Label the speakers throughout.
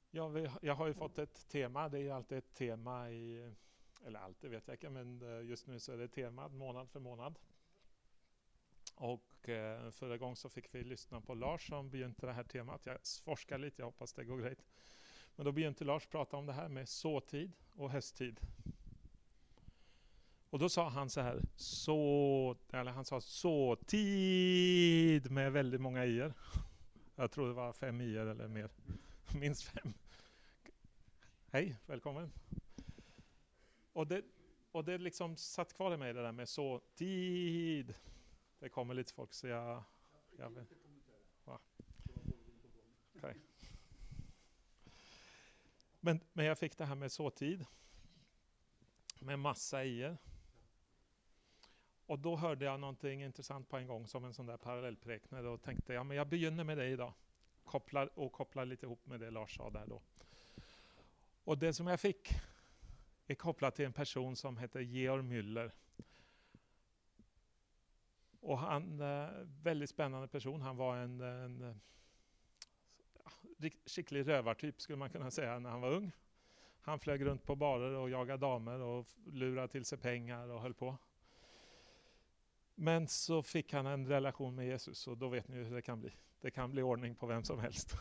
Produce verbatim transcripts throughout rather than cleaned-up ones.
Speaker 1: Ja, vi, jag har ju fått ett tema. Det är ju alltid ett tema i, eller alltid vet jag inte, men just nu så är det tema månad för månad. Och eh, förra gången så fick vi lyssna på Lars som begynte det här temat. Jag forskar lite, jag hoppas det går grejt. Men då begynte Lars prata om det här med såtid och hösttid. Och då sa han så här, så, eller han sa såtid med väldigt många ier. Jag tror det var fem ier eller mer, minst fem. Hej, välkommen. Och det, och det liksom satt kvar i mig det där med såtid. Det kommer lite folk så jag... jag vet. Va? Okay. Men, men jag fick det här med såtid. Med massa ier. Och då hörde jag någonting intressant på en gång som en sån där parallellpräknare och tänkte ja men jag begynner med det idag. Kopplar, och kopplar lite ihop med det Lars sa där då. Och det som jag fick är kopplat till en person som heter Georg Müller. Och han är en väldigt spännande person. Han var en, en skicklig rövartyp skulle man kunna säga när han var ung. Han flög runt på barer och jagade damer och lurade till sig pengar och höll på. Men så fick han en relation med Jesus och då vet ni hur det kan bli. Det kan bli ordning på vem som helst.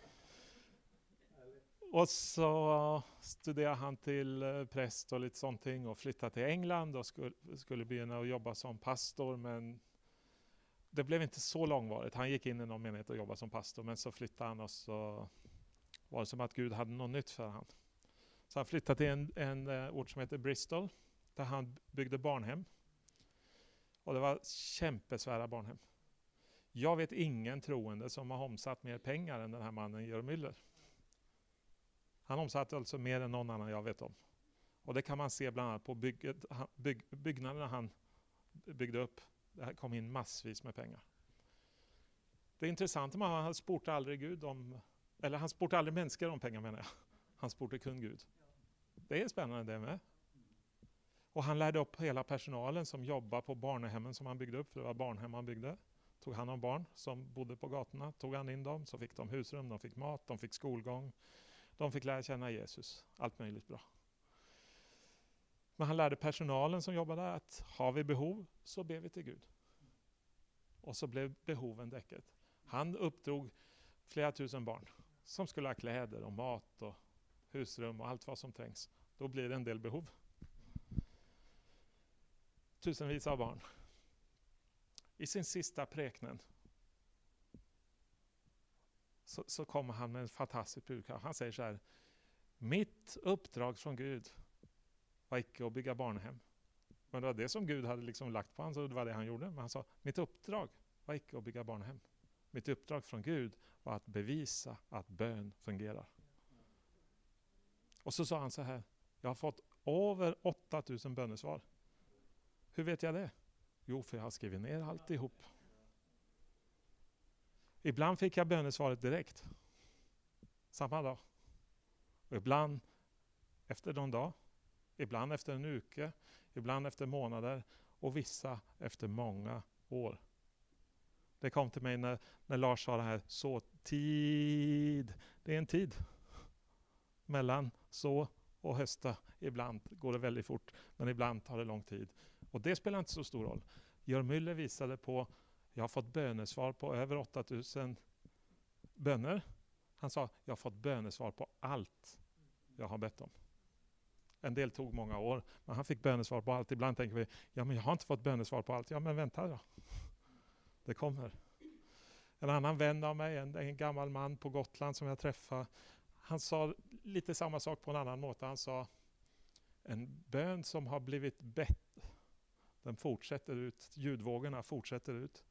Speaker 1: Och så studerade han till präst och lite sånt och flyttade till England och skulle, skulle begynna att jobba som pastor. Men det blev inte så långvarigt. Han gick in i någon menighet och jobbade som pastor men så flyttade han och så var det som att Gud hade något nytt för han. Så han flyttade till en, en ort som heter Bristol där han byggde barnhem. Och det var kämpesvära barnhem. Jag vet ingen troende som har omsatt mer pengar än den här mannen Georg Müller. Han omsatte alltså mer än någon annan jag vet om. Och det kan man se bland annat på bygget, bygg, byggnaderna han byggde upp. Det här kom in massvis med pengar. Det är intressant, men han sportade aldrig Gud om, eller han sportade aldrig människor om pengar menar jag. Han sportade kun Gud. Det är spännande det med. Och han lärde upp hela personalen som jobbar på barnhemmen som han byggde upp. För det var barnhem han byggde. Tog hand om barn som bodde på gatorna. Tog han in dem så fick de husrum, de fick mat, de fick skolgång. De fick lära känna Jesus. Allt möjligt bra. Men han lärde personalen som jobbade där att har vi behov så ber vi till Gud. Och så blev behoven däcket. Han uppdrog flera tusen barn som skulle ha kläder och mat och husrum och allt vad som trängs. Då blir det en del behov. Tusenvis av barn. I sin sista präknen så, så kommer han med en fantastisk budskap. Han säger så här: mitt uppdrag från Gud var icke att bygga barnhem. Men det var det som Gud hade liksom lagt på honom, så det var det han gjorde. Men han sa, mitt uppdrag var icke att bygga barnhem. Mitt uppdrag från Gud var att bevisa att bön fungerar. Och så sa han så här: jag har fått över åtta tusen bönesvar. Hur vet jag det? Jo, för jag har skrivit ner alltihop. Ibland fick jag bönesvaret direkt. Samma dag. Och ibland efter någon dag. Ibland efter en uke. Ibland efter månader. Och vissa efter många år. Det kom till mig när, när Lars sa det här. Så tid. Det är en tid. Mellan så och hösta. Ibland går det väldigt fort. Men ibland tar det lång tid. Och det spelar inte så stor roll. Georg Müller visade på, jag har fått bönesvar på över åtta tusen böner. Han sa, jag har fått bönesvar på allt jag har bett om. En del tog många år, men han fick bönesvar på allt. Ibland tänker vi, ja men jag har inte fått bönesvar på allt. Ja men vänta då. Det kommer. En annan vän av mig, en, en gammal man på Gotland som jag träffade. Han sa lite samma sak på en annan måte. Han sa, en bön som har blivit bett. Den fortsätter ut, ljudvågorna fortsätter ut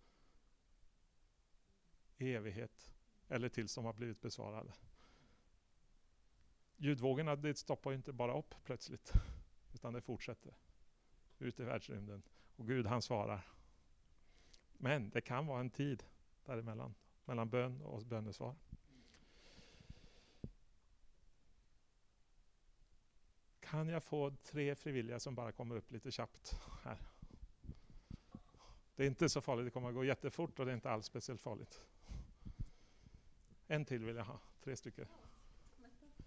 Speaker 1: i evighet eller tills de har blivit besvarade. Ljudvågorna det stoppar inte bara upp plötsligt utan det fortsätter ut i världsrymden och Gud han svarar. Men det kan vara en tid däremellan, mellan bön och bönesvar. Kan jag få tre frivilliga som bara kommer upp lite snabbt här? Det är inte så farligt, det kommer att gå jättefort och det är inte alls speciellt farligt. En till vill jag ha, tre stycken.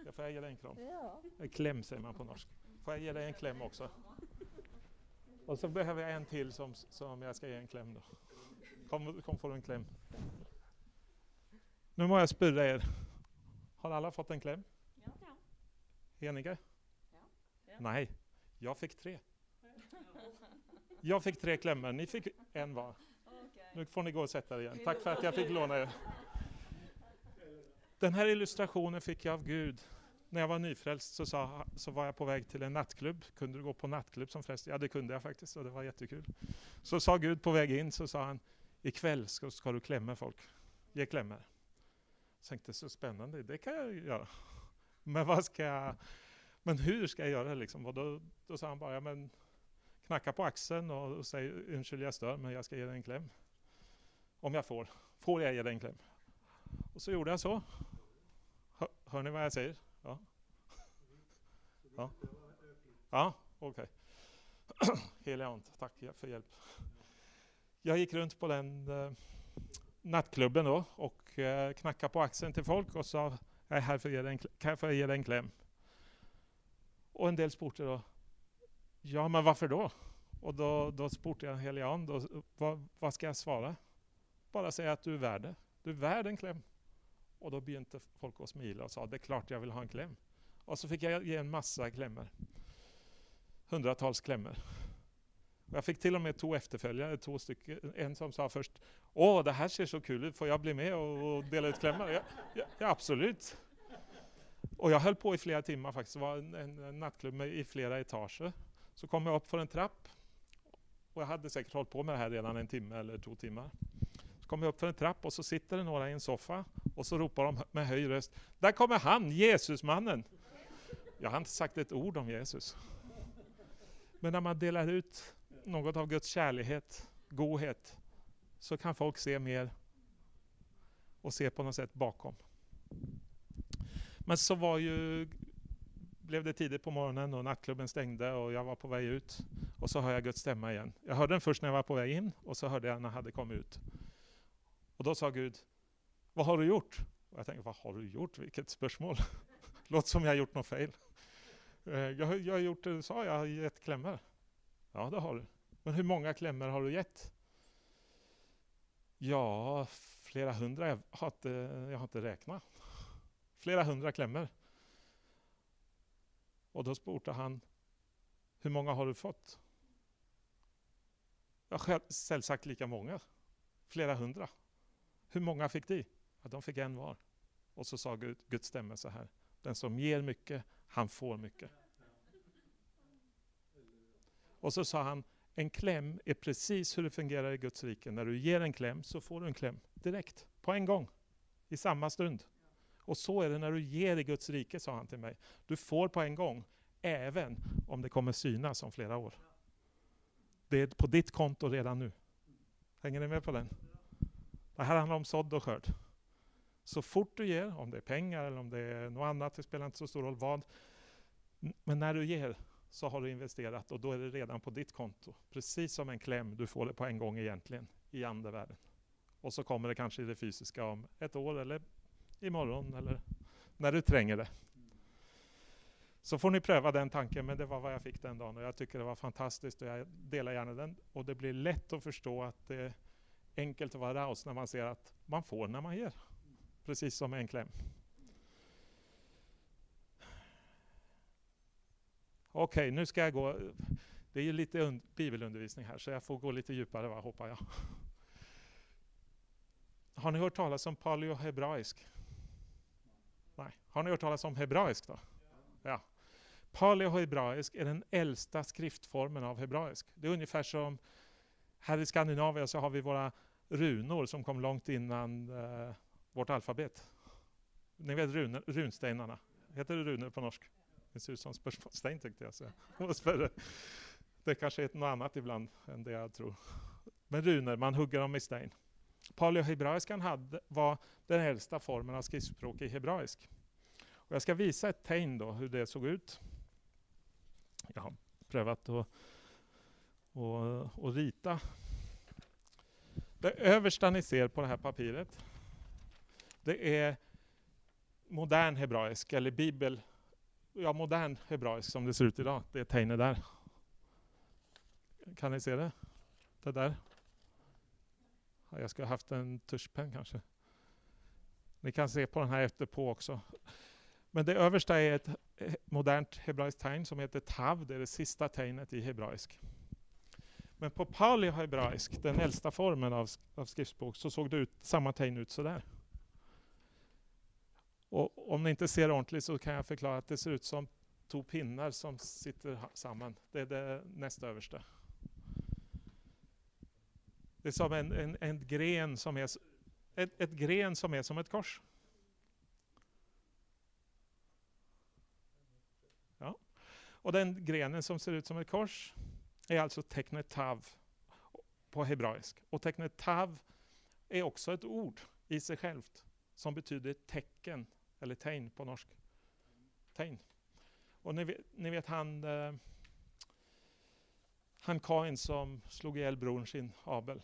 Speaker 1: Jag får ge dig en kram?
Speaker 2: Ja.
Speaker 1: En kläm säger man på norsk. Får jag ge dig en kläm också? Och så behöver jag en till som, som jag ska ge en kläm då. Kom, kom får du en kläm. Nu må jag spyrra er. Har alla fått en kläm?
Speaker 2: Ja.
Speaker 1: Eniga?
Speaker 2: Ja. Ja.
Speaker 1: Nej, jag fick tre. Jag fick tre klämmar, ni fick en var.
Speaker 2: Okay.
Speaker 1: Nu får ni gå och sätta er igen. Tack för att jag fick låna er. Den här illustrationen fick jag av Gud. När jag var nyfrälst så, sa, så var jag på väg till en nattklubb. Kunde du gå på nattklubb som frälst? Ja, det kunde jag faktiskt och det var jättekul. Så sa Gud på väg in, så sa han, ikväll ska, ska du klämma folk. Ge klämmar. Jag tänkte, så spännande, det kan jag göra. Men vad ska jag, men hur ska jag göra det liksom? Och då, då sa han bara, ja, men knacka på axeln och, och säg, ursäkta jag stör, men jag ska ge dig en kläm. Om jag får. Får jag ge dig en kläm? Och så gjorde jag så. Hör, hör ni vad jag säger? Ja. Ja, ja okej. Okay. Heliga ande, tack för hjälp. Jag gick runt på den eh, nattklubben då och eh, knackade på axeln till folk och sa, jag är här för att ge dig en, kan jag få ge dig en kläm? Och en del spurte då, ja men varför då? Och då, då spurte jag heliga ande, och vad, vad ska jag svara? Bara säga att du är värd det. Du är värd en kläm. Och då begynte folk att smila och sa, det är klart jag vill ha en kläm. Och så fick jag ge en massa klämmar. Hundratals klämmar. Och jag fick till och med två efterföljare, två stycken. En som sa först, åh det här ser så kul ut, får jag bli med och, och dela ut klämmar? Ja, ja, ja, absolut. Och jag höll på i flera timmar faktiskt. Det var en, en, en nattklubb med, i flera etager. Så kom jag upp för en trapp. Och jag hade säkert hållit på med det här redan en timme eller två timmar. Så kom jag upp för en trapp och så sitter det några i en soffa. Och så ropar de med hög röst, där kommer han, Jesusmannen. Jag har inte sagt ett ord om Jesus. Men när man delar ut något av Guds kärlighet, godhet, så kan folk se mer och se på något sätt bakom. Men så var ju, blev det tidigt på morgonen och nattklubben stängde och jag var på väg ut. Och så hör jag Guds stämma igen. Jag hörde den först när jag var på väg in och så hörde jag när jag hade kommit ut. Och då sa Gud, vad har du gjort? Och jag tänkte, vad har du gjort? Vilket spörsmål. Låt som jag har gjort något fel. Jag, jag har gjort det du sa, jag har gett klämmar. Ja, det har du. Men hur många klämmar har du gett? Ja, flera hundra. Jag har inte, jag har inte räknat. Flera hundra klämmar. Och då spurte han, hur många har du fått? Jag har själv sagt lika många. Flera hundra. Hur många fick de? Ja, de fick en var. Och så sa Gud, Guds stämma så här. Den som ger mycket, han får mycket. Och så sa han, en kläm är precis hur det fungerar i Guds rike. När du ger en kläm så får du en kläm direkt, på en gång, i samma stund. Och så är det när du ger i Guds rike, sa han till mig. Du får på en gång, även om det kommer synas om flera år. Det är på ditt konto redan nu. Hänger ni med på den? Det här handlar om sådd och skörd. Så fort du ger, om det är pengar eller om det är något annat, det spelar inte så stor roll vad. Men när du ger så har du investerat och då är det redan på ditt konto. Precis som en kläm, du får det på en gång egentligen i andevärlden. Och så kommer det kanske i det fysiska om ett år eller imorgon eller när du tränger det. Så får ni pröva den tanken, men det var vad jag fick den dagen och jag tycker det var fantastiskt och jag delar gärna den. Och det blir lätt att förstå att det är enkelt att vara raus när man ser att man får när man ger. Precis som en kläm. Okej, nu ska jag gå. Det är ju lite und- bibelundervisning här så jag får gå lite djupare, va, hoppas jag. Har ni hört talas om paleohebraisk? Nej. Har ni hört talas om hebraisk då? Ja. Paleohebraisk är den äldsta skriftformen av hebraisk. Det är ungefär som här i Skandinavien så har vi våra runor som kom långt innan eh, vårt alfabet. Ni vet run, runstenarna. Heter det runor på norsk? Det ser ut som spörsmålssten tyckte jag. Så. Det kanske är något annat ibland än det jag tror. Men runor, man hugger dem i sten. Paleohebraiskan hade, var den äldsta formen av skriftspråk i hebraisk. Och jag ska visa ett tecken då hur det såg ut. Jag har prövat att, att, att rita. Det översta ni ser på det här papiret, det är modern hebraisk eller bibel, ja modern hebraisk som det ser ut idag, det är tegnet där. Kan ni se det? Det där. Ja, jag skulle ha haft en tuschpenn kanske. Ni kan se på den här efterpå också. Men det översta är ett modernt hebraiskt tegn som heter tav. Det är det sista tegnet i hebraisk. Men på paleohebraisk, den äldsta formen av, av skriftspråk, så såg det ut, samma tegn ut sådär. Och om ni inte ser ordentligt så kan jag förklara att det ser ut som två pinnar som sitter samman. Det är det nästa översta. Det är som en, en, en gren som är ett, ett gren som är som ett kors. Ja. Och den grenen som ser ut som ett kors är alltså tecknet tav på hebraisk. Och tecknet tav är också ett ord i sig självt som betyder tecken eller tegn på norsk. Tegn. Och ni vet, ni vet han eh, han Kain som slog ihjäl brorn sin Abel.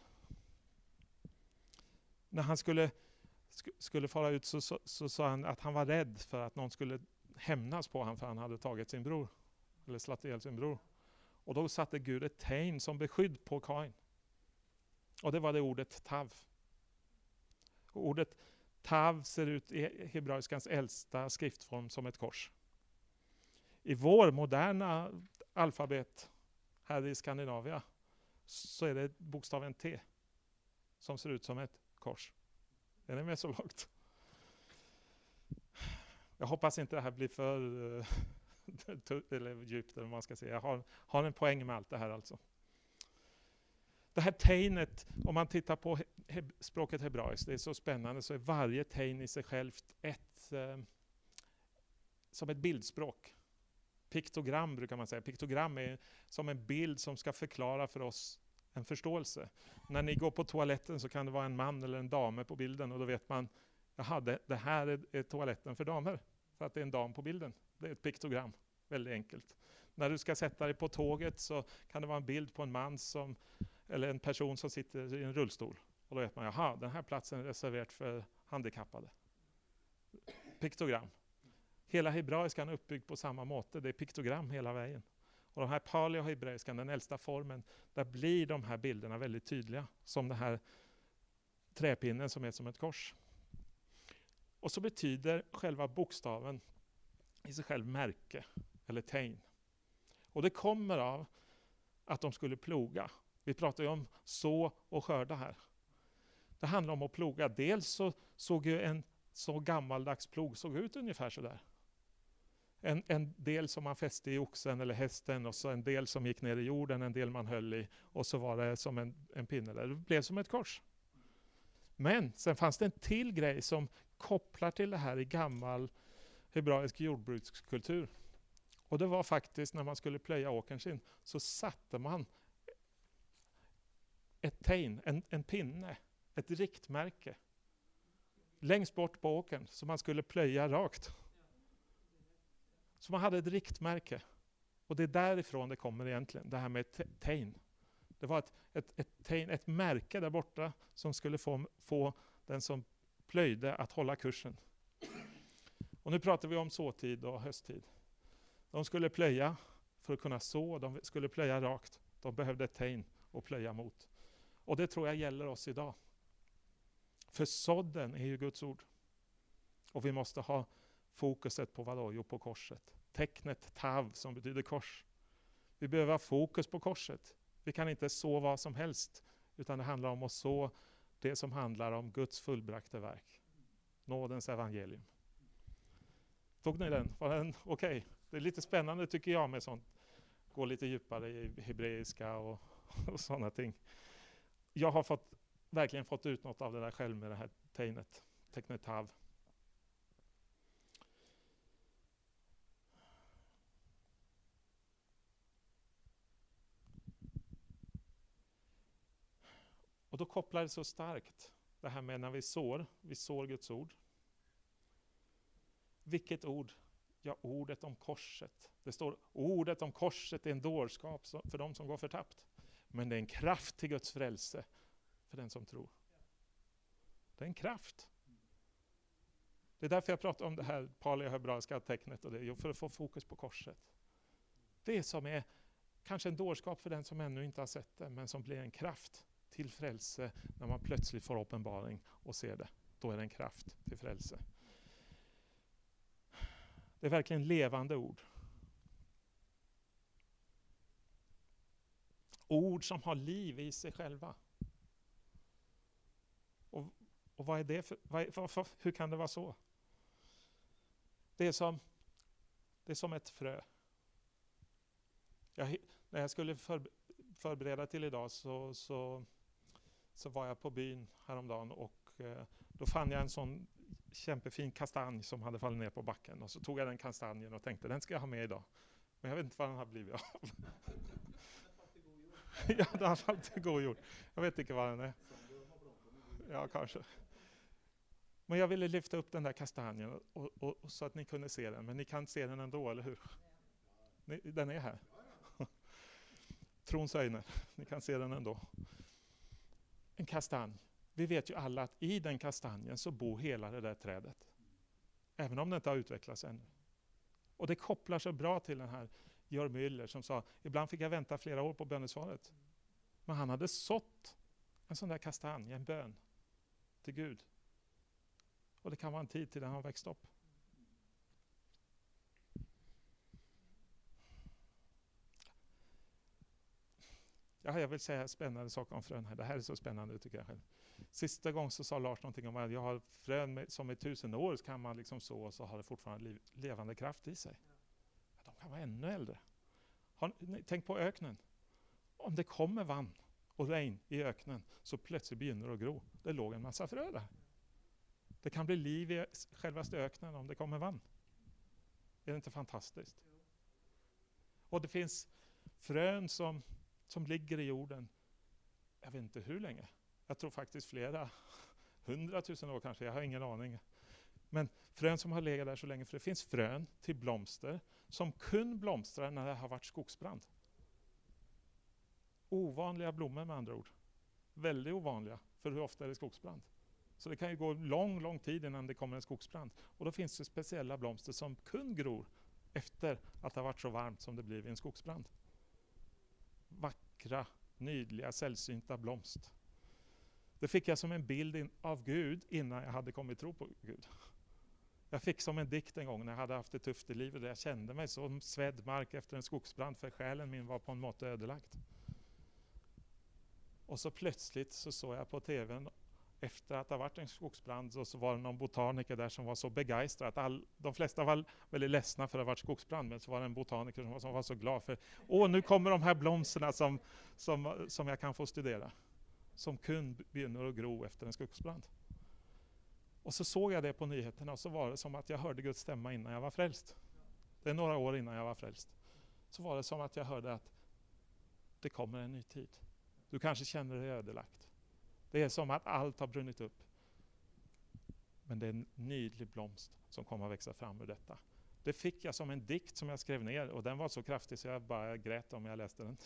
Speaker 1: När han skulle sk- skulle fara ut så, så, så sa han att han var rädd för att någon skulle hämnas på honom för han hade tagit sin bror eller slagit ihjäl sin bror. Och då satte Gud ett tegn som beskydd på Kain. Och det var det ordet tav. Och ordet tav ser ut i hebraiskans äldsta skriftform som ett kors. I vår moderna alfabet här i Skandinavien så är det bokstaven T som ser ut som ett kors. Är ni med så långt? Jag hoppas inte det här blir för eller djupt eller vad man ska säga. Jag har, har en poäng med allt det här alltså. Det här tegnet, om man tittar på he- språket hebraiskt, det är så spännande, så är varje tegn i sig självt ett eh, som ett bildspråk. Piktogram brukar man säga. Piktogram är som en bild som ska förklara för oss en förståelse. När ni går på toaletten så kan det vara en man eller en dam på bilden och då vet man, jaha, det, det här är, är toaletten för damer. För att det är en dam på bilden. Det är ett piktogram. Väldigt enkelt. När du ska sätta dig på tåget så kan det vara en bild på en man som, eller en person som sitter i en rullstol. Och då vet man, jaha, den här platsen är reserverad för handikappade. Piktogram. Hela hebraiskan är uppbyggd på samma måte. Det är piktogram hela vägen. Och den här paleohebraiskan, den äldsta formen, där blir de här bilderna väldigt tydliga. Som den här träpinnen som är som ett kors. Och så betyder själva bokstaven i sig själv märke eller tegn. Och det kommer av att de skulle ploga. Vi pratar ju om så och skörda här. Det handlar om att ploga. Dels så såg ju en så gammaldags plog såg ut ungefär så där. En, en del som man fäste i oxen eller hästen och så en del som gick ner i jorden, en del man höll i och så var det som en, en pinne där. Det blev som ett kors. Men sen fanns det en till grej som kopplar till det här i gammal hebraisk jordbrukskultur. Och det var faktiskt när man skulle plöja åkern sin så satte man ett tegn, en, en pinne, ett riktmärke längst bort på åkern så man skulle plöja rakt. Så man hade ett riktmärke. Och det är därifrån det kommer egentligen, det här med ett tegn. Det var ett, ett, ett, tegn, ett märke där borta som skulle få, få den som plöjde att hålla kursen. Och nu pratar vi om såtid och hösttid. De skulle plöja för att kunna så, de skulle plöja rakt. De behövde ett tegn att plöja mot. Och det tror jag gäller oss idag. För sådden är ju Guds ord. Och vi måste ha fokuset på vad? Jo, på korset. Tecknet tav som betyder kors. Vi behöver ha fokus på korset. Vi kan inte så vad som helst. Utan det handlar om att så det som handlar om Guds fullbrakte verk. Nådens evangelium. Tog ni den? Var den okej? Okay? Det är lite spännande tycker jag med sånt. Gå lite djupare i hebreiska och, och sådana ting. Jag har fått, verkligen fått ut något av det där själv med det här tegnet. Tecknet tav. Och då kopplar det så starkt det här med när vi sår, vi sår Guds ord. Vilket ord? Ja, ordet om korset. Det står ordet om korset är en dårskap för de som går förtappt. Men det är en kraft till Guds frälse för den som tror. Det är en kraft. Det är därför jag pratar om det här paleohebraiska tecknet och det, jo, för att få fokus på korset. Det som är kanske en dårskap för den som ännu inte har sett det, men som blir en kraft till frälse när man plötsligt får uppenbaring och ser det. Då är det en kraft till frälse. Det är verkligen levande ord. Ord som har liv i sig själva. Och, och vad är det för, vad, vad, hur kan det vara så? Det är som, det är som ett frö. Jag, när jag skulle för, förbereda till idag så, så, så var jag på byn häromdagen och eh, då fann jag en sån kämpefin kastanj som hade fallit ner på backen. Och så tog jag den kastanjen och tänkte, den ska jag ha med idag. Men jag vet inte vad den har blivit av. Ja, den har fallit till god jord. Jag vet inte vad den är. Ja, kanske. Men jag ville lyfta upp den där kastanjen och, och, och så att ni kunde se den. Men ni kan se den ändå, eller hur? Ni, den är här. Trons öjne. Ni kan se den ändå. En kastanj. Vi vet ju alla att i den kastanjen så bor hela det där trädet. Även om det inte har utvecklats ännu. Och det kopplar så bra till den här Georg Müller som sa, ibland fick jag vänta flera år på bönesvaret. Men han hade sått en sån där kastanj, en bön till Gud. Och det kan vara en tid till den har växt upp. Ja, jag vill säga spännande saker om frön här. Det här är så spännande tycker jag själv. Sista gången så sa Lars någonting om att jag har frön med, som är tusen år så kan man liksom så och så har det fortfarande liv, levande kraft i sig. Ja, de kan vara ännu äldre. Har, tänk på öknen. Om det kommer vann och regn i öknen så plötsligt begynner det att gro. Det låg en massa frö där. Det kan bli liv i självaste öknen om det kommer vann. Är det inte fantastiskt? Och det finns frön som, som ligger i jorden. Jag vet inte hur länge. Jag tror faktiskt flera hundratusen år kanske. Jag har ingen aning. Men frön som har legat där så länge. För det finns frön till blomster som kun blomstrar när det har varit skogsbrand. Ovanliga blommor med andra ord. Väldigt ovanliga. För hur ofta är det skogsbrand? Så det kan ju gå lång, lång tid innan det kommer en skogsbrand. Och då finns det speciella blomster som kun gror efter att det har varit så varmt som det blir vid en skogsbrand. Vackra, nydliga, sällsynta blomst. Det fick jag som en bild in, av Gud innan jag hade kommit tro på Gud. Jag fick som en dikt en gång när jag hade haft det tufft i livet. Där jag kände mig som svedd mark efter en skogsbrand för själen min var på en måte ödelagt. Och så plötsligt så såg jag på tvn efter att det varit en skogsbrand och så var det någon botaniker där som var så begeistrad att all, de flesta var väldigt ledsna för att det varit skogsbrand, men så var det en botaniker som var, som var så glad för åh, nu kommer de här blomsterna som, som, som jag kan få studera. Som kun begynner att gro efter en skogsbrand. Och så såg jag det på nyheterna och så var det som att jag hörde Guds stämma innan jag var frälst. Det är några år innan jag var frälst. Så var det som att jag hörde att det kommer en ny tid. Du kanske känner dig ödelagt. Det är som att allt har brunnit upp. Men det är en nydlig blomst som kommer att växa fram ur detta. Det fick jag som en dikt som jag skrev ner och den var så kraftig så jag bara grät om jag läste den.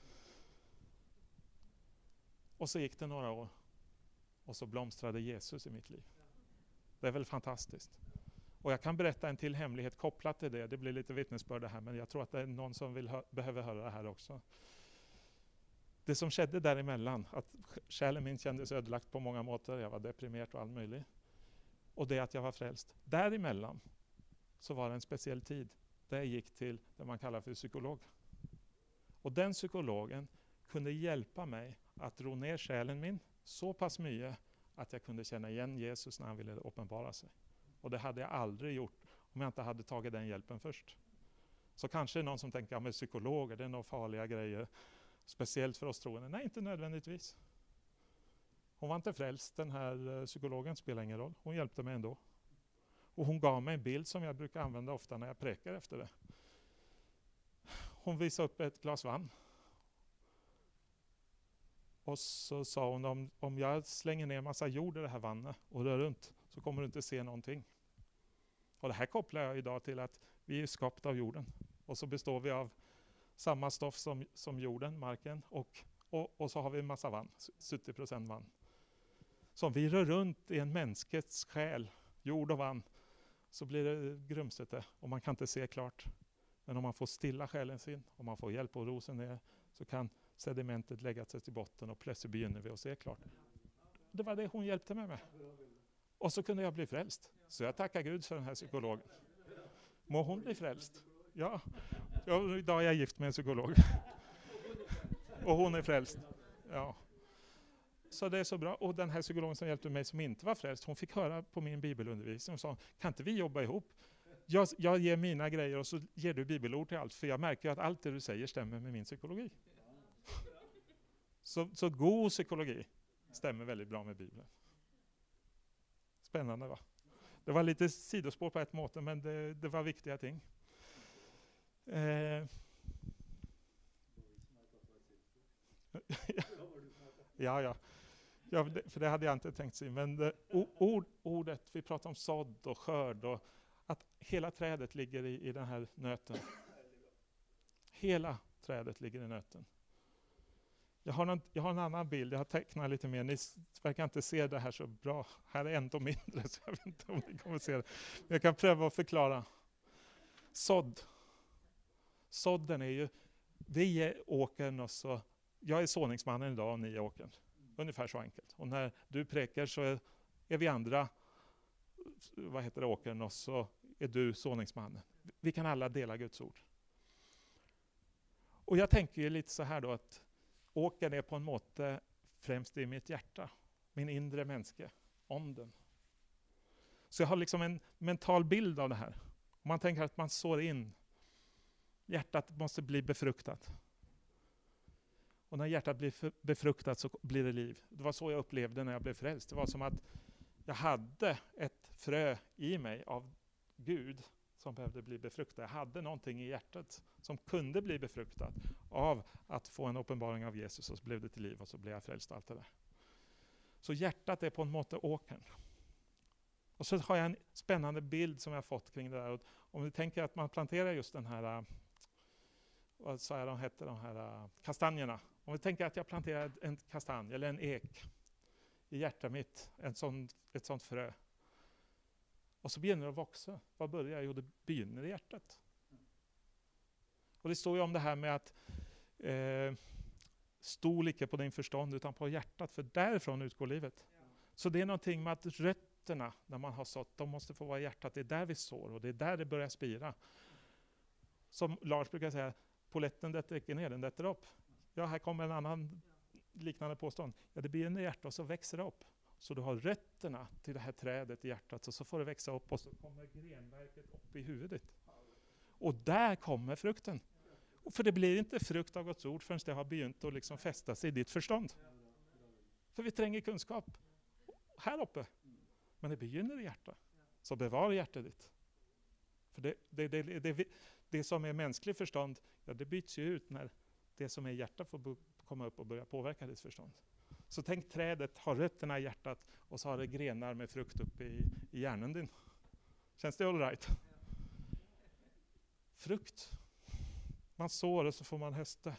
Speaker 1: Och så gick det några år och så blomstrade Jesus i mitt liv. Det är väl fantastiskt. Och jag kan berätta en till hemlighet kopplat till det. Det blir lite vittnesbörd det här, men jag tror att det är någon som vill hö- behöver höra det här också. Det som skedde däremellan, att själen min kändes ödelagt på många måter, jag var deprimerad och all möjligt. Och det att jag var frälst. Däremellan så var det en speciell tid där jag gick till det man kallar för psykolog. Och den psykologen kunde hjälpa mig att ro ner själen min så pass mycket att jag kunde känna igen Jesus när han ville uppenbara sig. Och det hade jag aldrig gjort om jag inte hade tagit den hjälpen först. Så kanske någon som tänker, ja men psykologer, det är nog farliga grejer. Speciellt för oss troende. Nej, inte nödvändigtvis. Hon var inte frälst, den här psykologen spelar ingen roll. Hon hjälpte mig ändå. Och hon gav mig en bild som jag brukar använda ofta när jag präkar efter det. Hon visade upp ett glas vatten. Och så sa hon, om, om jag slänger ner massa jord i det här vattnet och rör runt så kommer du inte se någonting. Och det här kopplar jag idag till att vi är skapta av jorden. Och så består vi av samma stoff som, som jorden, marken, och, och, och så har vi en massa vann, sjuttio procent vann. Så om vi rör runt i en mänskets själ, jord och vann, så blir det grumsete och man kan inte se klart. Men om man får stilla själen sin, om man får hjälp och rosen ner, så kan sedimentet lägga sig till botten och plötsligt begynner vi att se klart. Det var det hon hjälpte mig med. Och så kunde jag bli frälst. Så jag tackar Gud för den här psykologen. Må hon bli frälst? Ja, ja, idag är jag gift med en psykolog. Och hon är frälst. Ja. Så det är så bra. Och den här psykologen som hjälpte mig som inte var frälst, hon fick höra på min bibelundervisning och sa, kan inte vi jobba ihop? Jag, jag ger mina grejer och så ger du bibelord till allt. För jag märker att allt det du säger stämmer med min psykologi. Så, så god psykologi stämmer väldigt bra med Bibeln. Spännande, va? Det var lite sidospår på ett måte, men det, det var viktiga ting. Eh. ja, ja. ja det, för det hade jag inte tänkt sig. Men det, ord, ordet, vi pratar om sådd och skörd och att hela trädet ligger i, i den här nöten. Hela trädet ligger i nöten. Jag har, någon, jag har en annan bild, jag har tecknat lite mer. Ni verkar inte se det här så bra. Här är ändå mindre, så jag vet inte om ni kommer se det. Men jag kan pröva att förklara. Sådd. Sådden är ju, vi är åkern och så, jag är såningsmannen idag och ni är åkern. Ungefär så enkelt. Och när du präker så är, är vi andra, vad heter det, åkern, och så är du såningsmannen. Vi kan alla dela Guds ord. Och jag tänker ju lite så här då att åkern är på en måte främst i mitt hjärta. Min inre mänske. Onden. Så jag har liksom en mental bild av det här. Om man tänker att man sår in. Hjärtat måste bli befruktat. Och när hjärtat blir befruktat så blir det liv. Det var så jag upplevde när jag blev frälst. Det var som att jag hade ett frö i mig av Gud som behövde bli befruktad. Jag hade någonting i hjärtat som kunde bli befruktat av att få en uppenbaring av Jesus, och så blev det till liv och så blev jag frälst, allt det där. Så hjärtat är på en måte åkern. Och så har jag en spännande bild som jag fått kring det där. Och om vi tänker att man planterar just den här, vad sa jag de hette, de här kastanjerna. Om vi tänker att jag planterar en kastanj eller en ek i hjärtat mitt, en sån, ett sånt frö. Och så begynner det att växa. Vad börjar? Jo, det begynner i hjärtat. Och det står ju om det här med att eh, stol icke på din förstånd utan på hjärtat, för därifrån utgår livet. Ja. Så det är någonting med att rötterna, när man har sått, de måste få vara i hjärtat. Det är där vi sår och det är där det börjar spira. Som Lars brukar säga, poletten detter icke ner, den detter upp. Ja, här kommer en annan liknande påstånd. Ja, det begynner i hjärtat och så växer det upp. Så du har rötterna till det här trädet i hjärtat, och så får det växa upp och så kommer grenverket upp i huvudet. Och där kommer frukten. Och för det blir inte frukt av Guds ord förrän det har begynt att liksom fästa sig i ditt förstånd. För vi tränger kunskap här uppe. Men det begynner i hjärtat. Så bevar hjärtat ditt. För det, det, det, det, det, det som är mänskligt förstånd, ja, det byts ju ut när det som är hjärtat får komma upp och börja påverka ditt förstånd. Så tänk, trädet har rötterna i hjärtat och så har det grenar med frukt uppe i, i hjärnan din. Känns det all right? Frukt. Man sår och så får man hösta.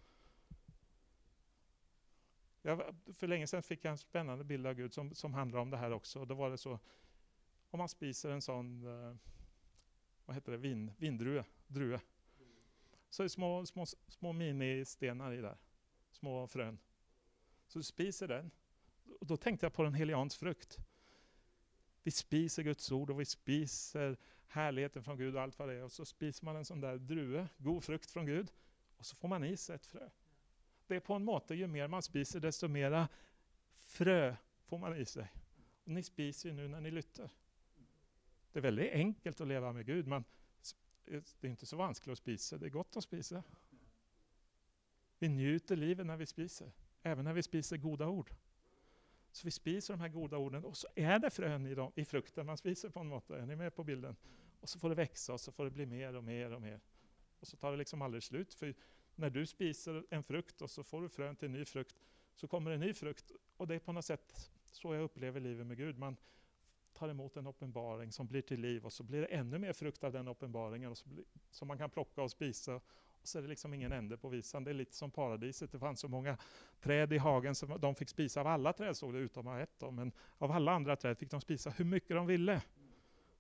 Speaker 1: Jag, för länge sedan fick jag en spännande bild av Gud som, som handlar om det här också. Och då var det så, om man spiser en sån, uh, vad heter det, vin, vindrue, drue. Så är det små, små, små ministenar i där, små frön. Så du spiser den. Och då tänkte jag på den helige Andes frukt. Vi spiser Guds ord och vi spiser härligheten från Gud och allt vad det är. Och så spiser man en sån där drue, god frukt från Gud. Och så får man i sig ett frö. Det är på en måte, ju mer man spiser desto mera frö får man i sig. Och ni spiser ju nu när ni lytter. Det är väldigt enkelt att leva med Gud. Men det är inte så vanskligt att spisa. Det är gott att spisa. Vi njuter livet när vi spiser. Även när vi spiser goda ord. Så vi spiser de här goda orden och så är det frön i, dem, i frukten man spiser på en måte. Är ni med på bilden? Och så får det växa och så får det bli mer och mer och mer. Och så tar det liksom aldrig slut. För när du spiser en frukt och så får du frön till en ny frukt, så kommer en ny frukt. Och det är på något sätt så jag upplever livet med Gud. Man tar emot en uppenbaring som blir till liv och så blir det ännu mer frukt av den uppenbaringen och så blir, som man kan plocka och spisa. Och så är det liksom ingen ände på visan. Det är lite som paradiset. Det fanns så många träd i hagen som de fick spisa av alla träd, såg det utom av ett. Då. Men av alla andra träd fick de spisa hur mycket de ville.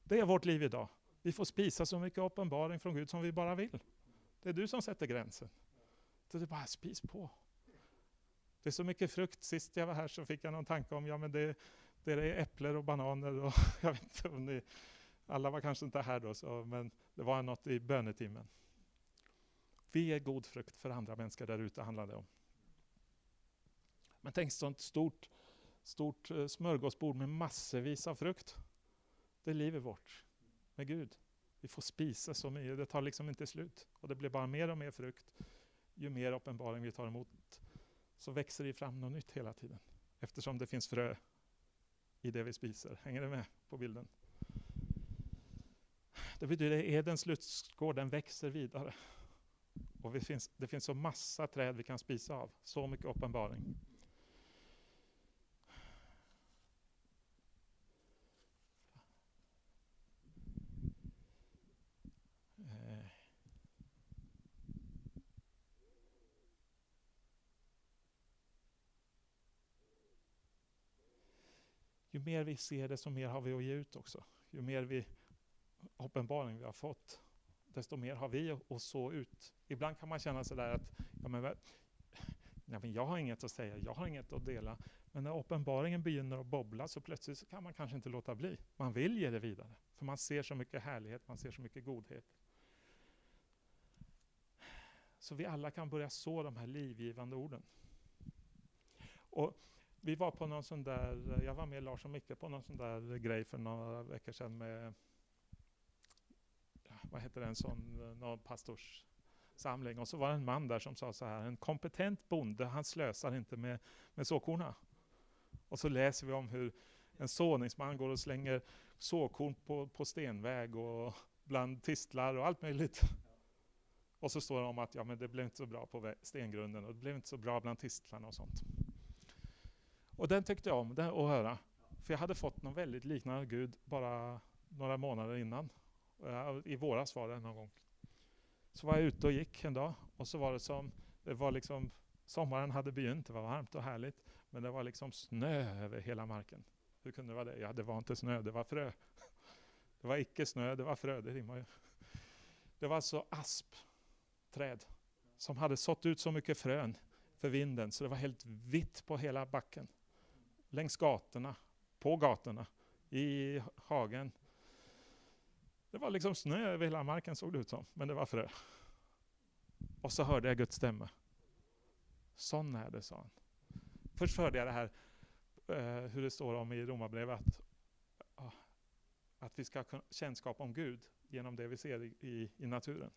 Speaker 1: Det är vårt liv idag. Vi får spisa så mycket uppenbaring från Gud som vi bara vill. Det är du som sätter gränsen. Så det är bara spis på. Det är så mycket frukt. Sist jag var här så fick jag någon tanke om, ja men det, det är äpplen och bananer och jag vet inte om ni, alla var kanske inte här då, så, men det var något i bönetimmen. Vi är god frukt för andra människor där ute, handlar det om. Men tänk sånt stort, stort smörgåsbord med massvis av frukt. Det är livet vårt med Gud. Vi får spisa så mycket, det tar liksom inte slut. Och det blir bara mer och mer frukt. Ju mer uppenbaring vi tar emot så växer det fram något nytt hela tiden. Eftersom det finns frö i det vi spiser. Hänger det med på bilden? Det betyder att Edens lustgård, den växer vidare. Och det finns, det finns så massa träd vi kan spisa av. Så mycket uppenbaring. Ju mer vi ser det, så mer har vi att ge ut också. Ju mer vi uppenbaring vi har fått, desto mer har vi att så ut. Ibland kan man känna sig där att ja, men, ja, men jag har inget att säga, jag har inget att dela. Men när uppenbaringen begynner att bobbla så plötsligt så kan man kanske inte låta bli. Man vill ge det vidare. För man ser så mycket härlighet, man ser så mycket godhet. Så vi alla kan börja så de här livgivande orden. Och vi var på någon sån där, jag var med Lars och Micke på någon sån där grej för några veckor sedan med, vad heter det, en sån, någon pastorssamling. Och så var det en man där som sa så här, en kompetent bonde, han slösar inte med, med såkorna. Och så läser vi om hur en såningsman går och slänger såkorn på, på stenväg och bland tistlar och allt möjligt. Och så står det om att ja, men det blev inte så bra på stengrunden och det blev inte så bra bland tistlarna och sånt. Och den tyckte jag om den, att höra. För jag hade fått någon väldigt liknande Gud bara några månader innan. I våras var det någon gång. Så var jag ute och gick en dag. Och så var det som, det var liksom, sommaren hade begynt, det var varmt och härligt. Men det var liksom snö över hela marken. Hur kunde det vara det? Ja, det var inte snö, det var frö. Det var icke snö, det var frö, det rimmar ju. Det var alltså aspträd som hade sått ut så mycket frön för vinden. Så det var helt vitt på hela backen. Längs gatorna, på gatorna, i hagen. Det var liksom snö över hela marken, såg det ut som. Men det var frö. Och så hörde jag Guds stämma. Sån är det, sa han. Först hörde jag det här, eh, hur det står om i Romarbrevet. Att, att vi ska ha kännskap om Gud genom det vi ser i, i, i naturen.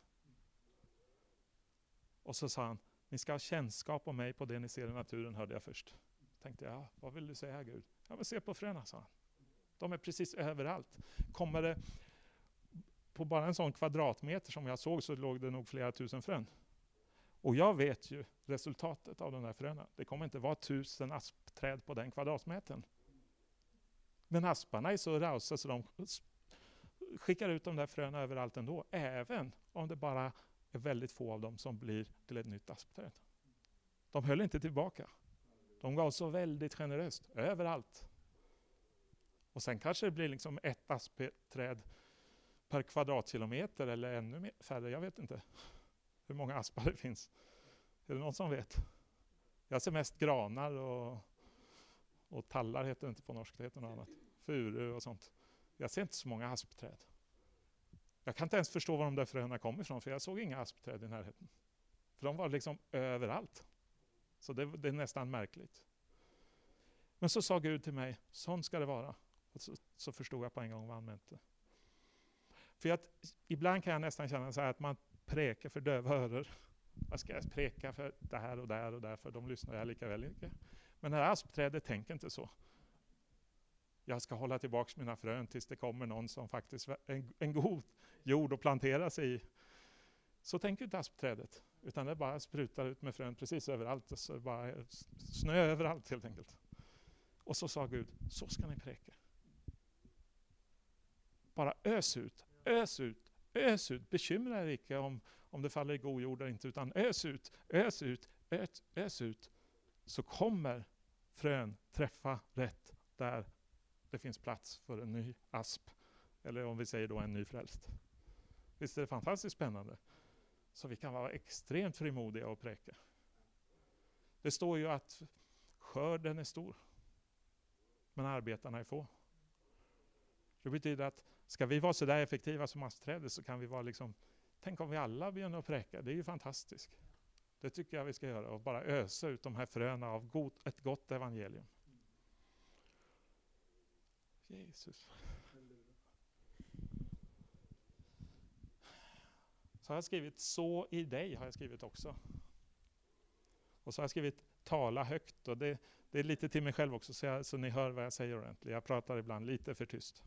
Speaker 1: Och så sa han, ni ska ha kännskap om mig på det ni ser i naturen, hörde jag först. Tänkte jag, ja, vad vill du säga Gud? Ja, men se på fröna, sa han. De är precis överallt. Kommer det på bara en sån kvadratmeter som jag såg så låg det nog flera tusen frön. Och jag vet ju resultatet av de där fröna. Det kommer inte vara tusen aspträd på den kvadratmetern. Men asparna är så rausa så de skickar ut de där fröna överallt ändå. Även om det bara är väldigt få av dem som blir till ett nytt aspträd. De höll inte tillbaka. De gav så väldigt generöst överallt. Och sen kanske det blir liksom ett aspträd per kvadratkilometer eller ännu mer, färre. Jag vet inte hur många aspar det finns. Är det någon som vet? Jag ser mest granar och, och tallar, heter det inte på norska, det heter något annat. Furu och sånt. Jag ser inte så många aspträd. Jag kan inte ens förstå var de där fröna kom ifrån, för jag såg inga aspträd i närheten. För de var liksom överallt. Så det, det är nästan märkligt. Men så sa Gud till mig, sånt ska det vara. Och så, så förstod jag på en gång vad han menade. För att ibland kan jag nästan känna så här att man präkar för döva öron. Vad ska jag präka för det här och där och där, för de lyssnar jag lika väl inte. Men det här aspträdet tänker inte så. Jag ska hålla tillbaka mina frön tills det kommer någon som faktiskt en, en god jord att plantera sig i. Så tänker inte aspträdet. Utan det bara sprutar ut med frön precis överallt. Och så bara snö överallt helt enkelt. Och så sa Gud, så ska ni präka. Bara ös ut, ös ut, ös ut. Bekymra er inte om, om det faller i god jord eller inte. Utan ös ut, ös ut, ös, ös ut. Så kommer frön träffa rätt där det finns plats för en ny asp Eller om vi säger då en ny frälst. Visst är det fantastiskt spännande? Så vi kan vara extremt frimodiga och präka. Det står ju att skörden är stor, men arbetarna är få. Det betyder att ska vi vara så där effektiva som mastträdet så kan vi vara liksom, tänk om vi alla börjar att präka, det är ju fantastiskt. Det tycker jag vi ska göra och bara ösa ut de här fröna av god, ett gott evangelium. Jesus. Så har jag skrivit så i dig har jag skrivit också. Och så har jag skrivit tala högt och det, det är lite till mig själv också så, jag, så ni hör vad jag säger ordentligt. Jag pratar ibland lite för tyst.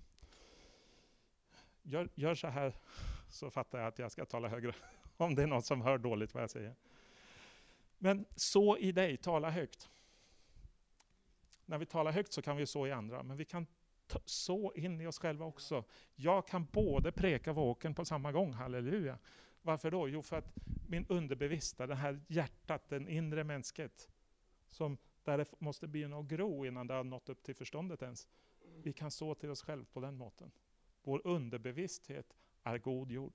Speaker 1: Gör, gör så här så fattar jag att jag ska tala högre om det är någon som hör dåligt vad jag säger. Men så i dig, tala högt. När vi talar högt så kan vi så i andra, men vi kan t- så in i oss själva också. Jag kan både preka våken på samma gång, halleluja. Varför då? Jo, för att min underbevissta, det här hjärtat, den inre mänskligt, som där det måste bli något gro innan det har nått upp till förståndet ens. Vi kan så till oss själva på den måten. Vår underbevissthet är god jord.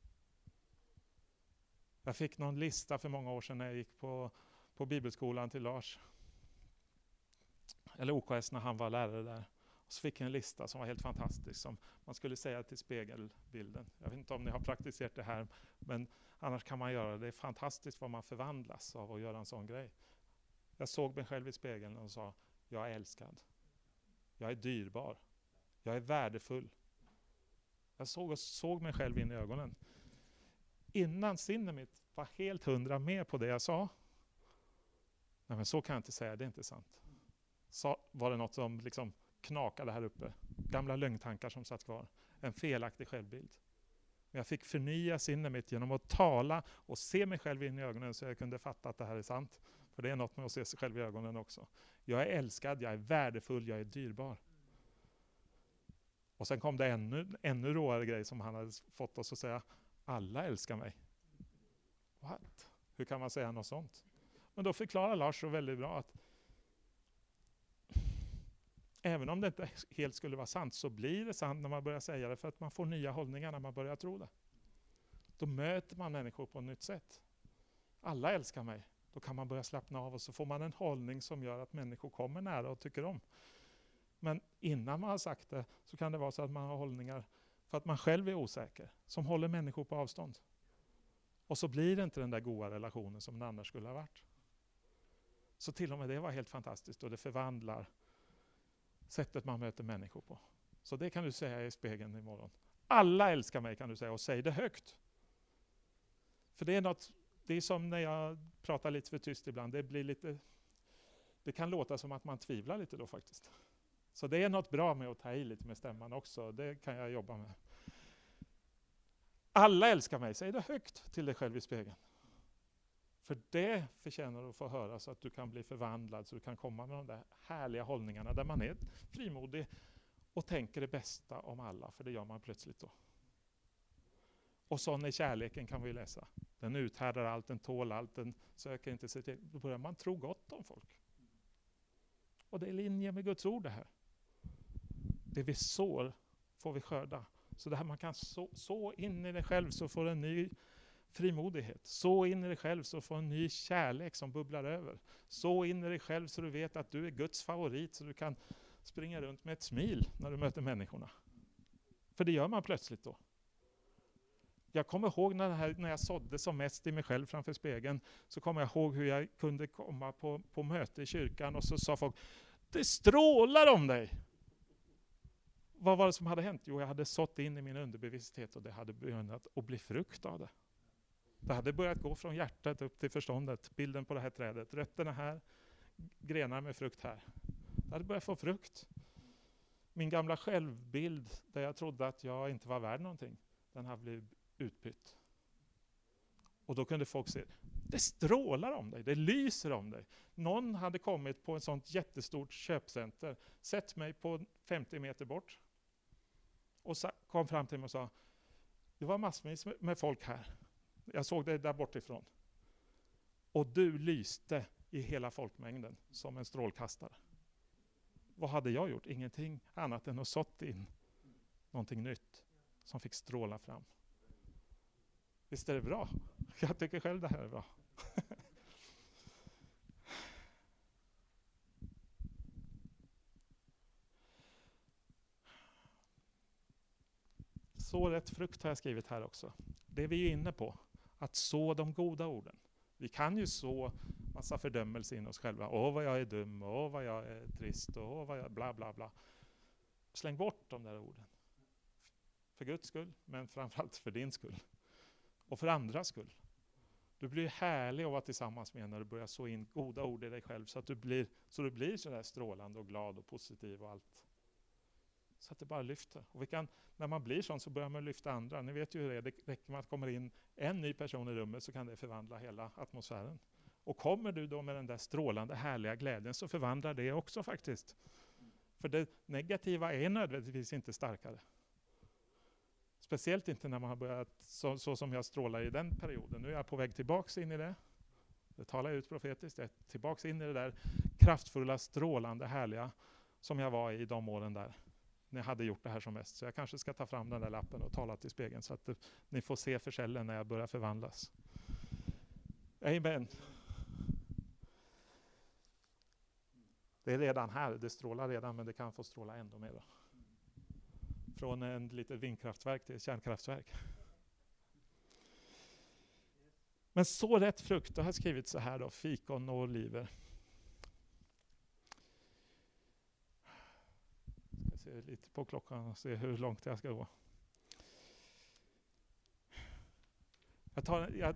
Speaker 1: Jag fick någon lista för många år sedan när jag gick på, på bibelskolan till Lars. Eller O K S när han var lärare där. Och så fick jag en lista som var helt fantastisk. Som man skulle säga till spegelbilden. Jag vet inte om ni har praktiserat det här. Men annars kan man göra det. Det är fantastiskt vad man förvandlas av att göra en sån grej. Jag såg mig själv i spegeln och sa. Jag är älskad. Jag är dyrbar. Jag är värdefull. Jag såg, och såg mig själv in i ögonen. Innan sinnet mitt var helt hundra med på det jag sa. Nej, men så kan jag inte säga, det är inte sant. Så var det något som liksom knakade här uppe. Gamla lögntankar som satt kvar. En felaktig självbild. Men jag fick förnya sinnet mitt genom att tala och se mig själv in i ögonen så jag kunde fatta att det här är sant. För det är något med att se sig själv i ögonen också. Jag är älskad, jag är värdefull, jag är dyrbar. Och sen kom det ännu, ännu råare grej som han hade fått oss att säga. Alla älskar mig. What? Hur kan man säga något sånt? Men då förklarar Lars så väldigt bra att även om det inte helt skulle vara sant så blir det sant när man börjar säga det för att man får nya hållningar när man börjar tro det. Då möter man människor på ett nytt sätt. Alla älskar mig. Då kan man börja slappna av och så får man en hållning som gör att människor kommer nära och tycker om. Men innan man har sagt det så kan det vara så att man har hållningar för att man själv är osäker. Som håller människor på avstånd. Och så blir det inte den där goda relationen som den annars skulle ha varit. Så till och med det var helt fantastiskt och det förvandlar sättet man möter människor på. Så det kan du säga i spegeln imorgon. Alla älskar mig kan du säga och säg det högt. För det är något, det är som när jag pratar lite för tyst ibland. Det blir lite, det kan låta som att man tvivlar lite då faktiskt. Så det är något bra med att ta i lite med stämman också. Det kan jag jobba med. Alla älskar mig. Säg det högt till dig själv i spegeln. För det förtjänar du att få höra så att du kan bli förvandlad. Så du kan komma med de där härliga hållningarna där man är frimodig och tänker det bästa om alla. För det gör man plötsligt då. Och sån är kärleken kan vi läsa. Den uthärdar allt, den tål allt, den söker inte sig till. Då börjar man tro gott om folk. Och det är i linje med Guds ord det här. Det vi sår får vi skörda. Så det här man kan så, så in i dig själv så får en ny frimodighet. Så in i dig själv så får en ny kärlek som bubblar över. Så in i dig själv så du vet att du är Guds favorit så du kan springa runt med ett smil när du möter människorna. För det gör man plötsligt då. Jag kommer ihåg när, här, när jag sådde som mest i mig själv framför spegeln så kommer jag ihåg hur jag kunde komma på, på möte i kyrkan och så sa folk det strålar om dig. Vad var det som hade hänt? Jo, jag hade sått in i min underbevissthet och det hade börjat att bli frukt av det. Det hade börjat gå från hjärtat upp till förståndet. Bilden på det här trädet. Rötterna här, grenar med frukt här. Det hade börjat få frukt. Min gamla självbild där jag trodde att jag inte var värd någonting, den har blivit utbytt. Och då kunde folk se, det strålar om dig, det lyser om dig. Någon hade kommit på ett sånt jättestort köpcenter, sett mig på femtio meter bort och kom fram till mig och sa, det var massvis med folk här. Jag såg det där bortifrån. Och du lyste i hela folkmängden som en strålkastare. Vad hade jag gjort? Ingenting annat än att sått in någonting nytt som fick stråla fram. Visst är det bra? Jag tycker själv det här är bra. Så rätt frukt har jag skrivit här också. Det är vi ju inne på. Att så de goda orden. Vi kan ju så massa fördömelse in oss själva. Åh vad jag är dum, åh vad jag är trist, åh vad jag bla bla bla. Släng bort de där orden. För Guds skull, men framförallt för din skull. Och för andras skull. Du blir härlig att vara tillsammans med när du börjar så in goda ord i dig själv. Så att du blir så du blir så där strålande och glad och positiv och allt. Så att det bara lyfter. Och vi kan, när man blir sån så börjar man lyfta andra. Ni vet ju hur det är. Det räcker med att det kommer in en ny person i rummet så kan det förvandla hela atmosfären. Och kommer du då med den där strålande härliga glädjen så förvandlar det också faktiskt. För det negativa är nödvändigtvis inte starkare. Speciellt inte när man har börjat så, så som jag strålar i den perioden. Nu är jag på väg tillbaks in i det. Det talar jag ut profetiskt. Jag är tillbaks in i det där kraftfulla, strålande, härliga som jag var i de åren där. När jag hade gjort det här som mest. Så jag kanske ska ta fram den där lappen och tala till spegeln så att det, ni får se försällen när jag börjar förvandlas. Amen. Det är redan här. Det strålar redan men det kan få stråla ändå mer. Då. Från en litet vindkraftverk till ett kärnkraftverk. Men så rätt frukt, då har jag skrivit så här då, fikon och oliver. Jag ska se lite på klockan och se hur långt jag ska gå. Jag tar, jag,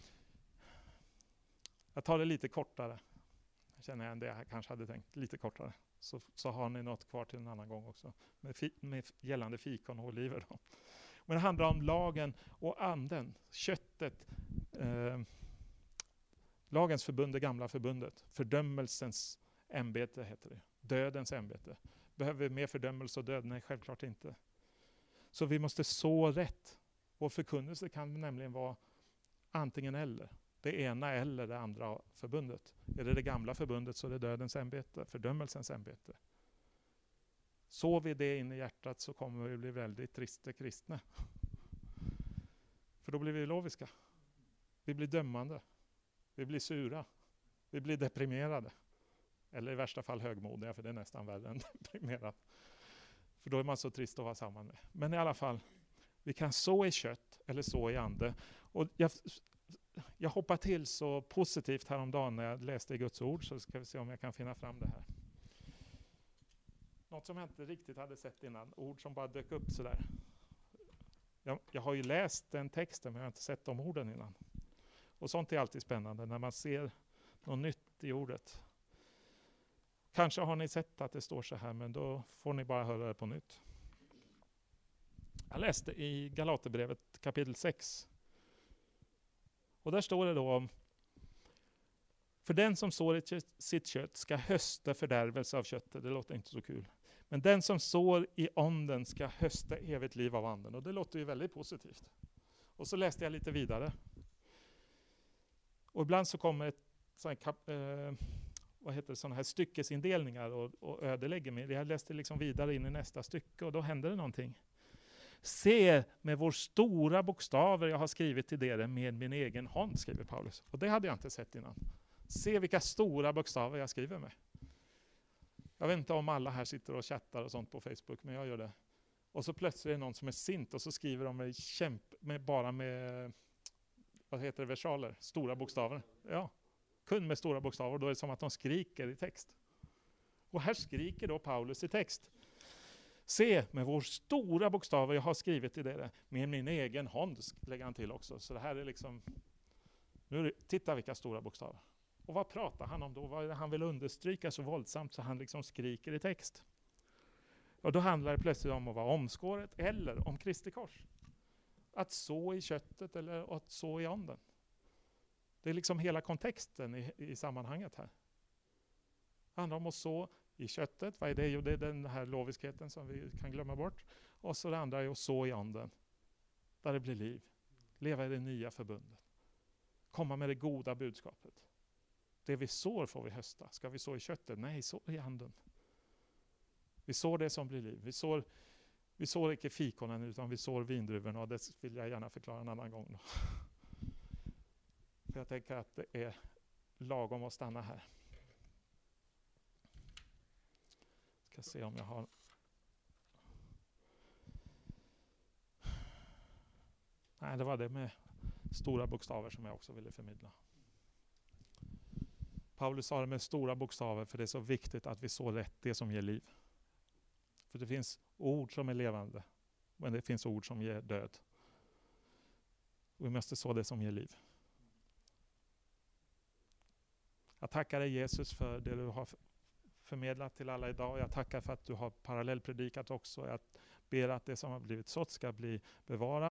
Speaker 1: jag tar det lite kortare. Jag känner än det jag kanske hade tänkt, lite kortare. Så, så har ni något kvar till en annan gång också. Med, fi, med gällande fikon och oliver. Då. Men det handlar om lagen och anden. Köttet. Eh, lagens förbund, det gamla förbundet. Fördömelsens ämbete heter det. Dödens ämbete. Behöver vi mer fördömelse och död? Nej, självklart inte. Så vi måste så rätt. Vår förkunnelse kan nämligen vara antingen eller. Det ena eller det andra förbundet. Är det det gamla förbundet så är det dödens ämbete, fördömelsens ämbete. Så vi det in i hjärtat så kommer vi bli väldigt trista kristna. För då blir vi loviska. Vi blir dömande. Vi blir sura. Vi blir deprimerade. Eller i värsta fall högmodiga, för det är nästan värre än deprimerad. För då är man så trist att vara samman med. Men i alla fall, vi kan så i kött eller så i ande. Och jag... Jag hoppar till så positivt häromdagen när jag läste i Guds ord, så ska vi se om jag kan finna fram det här. Något som jag inte riktigt hade sett innan, ord som bara dök upp sådär. Jag, jag har ju läst den texten men jag har inte sett de orden innan. Och sånt är alltid spännande när man ser något nytt i ordet. Kanske har ni sett att det står så här, men då får ni bara höra det på nytt. Jag läste i Galaterbrevet kapitel sex. Och där står det då om: för den som sår i sitt kött ska hösta fördärvelse av köttet. Det låter inte så kul. Men den som sår i anden ska hösta evigt liv av anden. Och det låter ju väldigt positivt. Och så läste jag lite vidare. Och ibland så kommer ett sån här, eh, vad heter det, såna här styckesindelningar och, och ödelägger mig. Jag läste liksom vidare in i nästa stycke och då händer det någonting. Se med vår stora bokstäver jag har skrivit till er med min egen hand, skriver Paulus. Och det hade jag inte sett innan. Se vilka stora bokstäver jag skriver med. Jag vet inte om alla här sitter och chattar och sånt på Facebook, men jag gör det. Och så plötsligt är det någon som är sint och så skriver de med, kämp, med bara med, vad heter det, versaler, stora bokstäver. Ja, kun med stora bokstäver, då är det som att de skriker i text. Och här skriker då Paulus i text. Se med vår stora bokstäver jag har skrivit till det med min egen hand, lägger han till också. Så det här är liksom, nu är det, titta vilka stora bokstäver. Och vad pratar han om då? Vad är det han vill understryka så våldsamt så han liksom skriker i text? Och då handlar det plötsligt om att vara omskåret eller om Kristi kors. Att så i köttet eller att så i anden. Det är liksom hela kontexten i, i sammanhanget här. Det handlar om att så i köttet. Vad är det? Jo, det är den här loviskheten som vi kan glömma bort. Och så det andra är att så i anden. Där det blir liv. Leva i det nya förbundet. Komma med det goda budskapet. Det vi sår får vi hösta. Ska vi så i köttet? Nej, så i anden. Vi sår det som blir liv. Vi sår Vi sår inte fikonen utan vi sår vindruvorna, och det vill jag gärna förklara en annan gång då. För jag tänker att det är lagom att stanna här. Ska se om jag har... Nej, det var det med stora bokstäver som jag också ville förmedla. Paulus sa det med stora bokstäver för det är så viktigt att vi sår rätt, det som ger liv. För det finns ord som är levande, men det finns ord som ger död. Vi måste så det som ger liv. Jag tackar dig Jesus för det du har förmedlat till alla idag. Jag tackar för att du har parallellpredikat också. Jag ber att det som har blivit sått ska bli bevarat.